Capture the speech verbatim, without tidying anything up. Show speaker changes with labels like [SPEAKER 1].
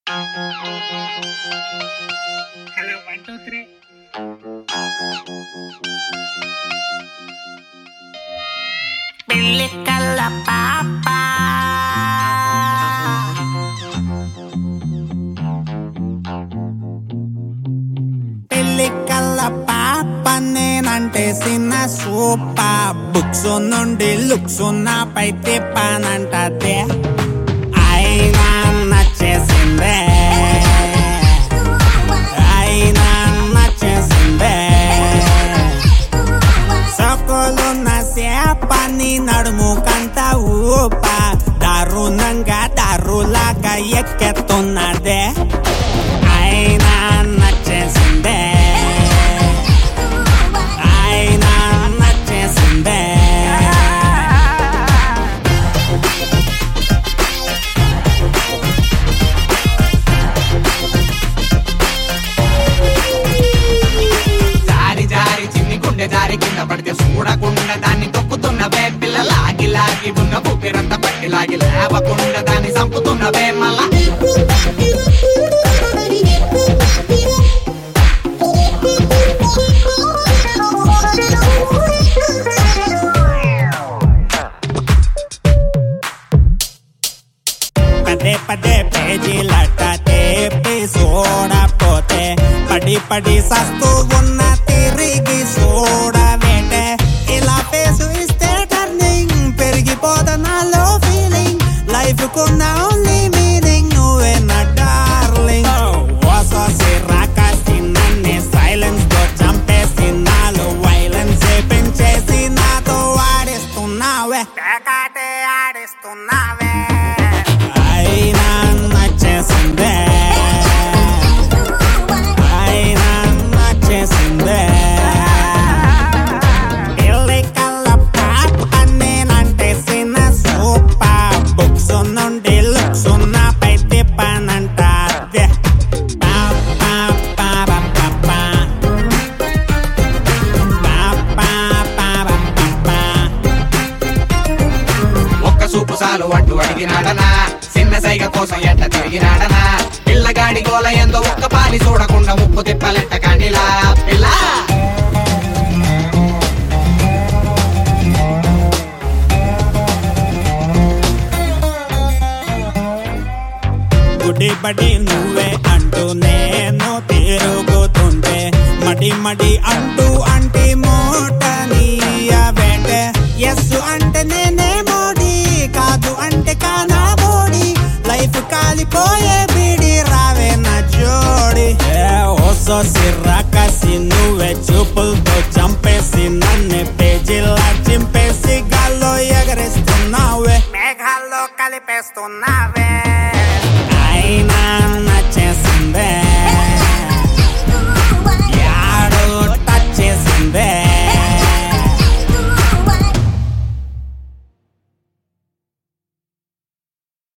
[SPEAKER 1] hello one two three
[SPEAKER 2] పెళ్ళి కల్ల పాప పెళ్ళి కల్ల పాప నేనంటే చిన్న సూపర్ బుక్స్ నుండి లుక్స్ నాపై తిప్పానంటే అయినా నచ్చేసిందే అయినా నచ్చేసిందే సకోలున్న సేపని నడుము కంట ఊప దారుణంగా దారులాగా ఎక్కెత్తున్నదే అయినా నచ్చేసిందే అయినా నచ్చేసిందే
[SPEAKER 3] జారి జారి చిన్ని గుండె జారి కింద పడితే చూడకుండా దాన్ని తొక్కుతున్నవే పిల్ల లాగి లాగి ఉన్న ఊపిరంతా పట్టి లాగి లేవకుండా దాన్ని చంపుతున్నవే మళ్ళా
[SPEAKER 2] పదే పదే పేజీలట తేపి చూడపోతే పడి పడి సస్తూ ఉన్న తిరిగి చూడవేటే ఇలా పేసు ఇస్తే టర్నింగ్ పెరిగిపోతా నాలో ఫీలింగ్ లైఫ్ కున్న ఓన్లీ మీనింగ్ నువ్వే నా డార్లింగ్ ఓసోసి రాకాసి నన్ను సైలెన్స్ తో చంపేసి నాలో వైలెన్స్ పెంచేసి నాతో ఆడిస్తున్నావే పేకాటే ఆడిస్తున్నావే అయినా నచ్చేసిందే అయినా నచ్చేసిందే పెళ్ళి కల్ల పాప నేనంటే చిన్న సూపర్ బుక్స్ నుండి లుక్స్ నాపై తిప్పానంట అదే
[SPEAKER 3] ఒక్క సూపు సాలు అడ్డు అడిగినాడనా చిన్న సైగ కోసం ఎట్ట తిరిగినాడనా పిల్లగాడి గోల ఎందో ఒక్క పాలి చూడకుండా ముప్పు తిప్పలెట్ట కండిలా పిల్ల
[SPEAKER 2] గుడి బడి నువ్వే అంటూ నేను తిరుగుతుంటే మడి మడి అంటూ అంటే మూట నీయవేటే ఎస్ అంటే నేనే మోడి కాదు అంటే కానా బోడి లైఫ్ కాలిపోయే బిడి రావే నా జోడి ఓసో సిర్రాకసి నువ్వే చూపులతో చంపేసి నన్ను పేజీలా చింపేసి గాల్లో ఎగరేస్తున్నావే మేఘాల్లో కలిపేస్తున్నావే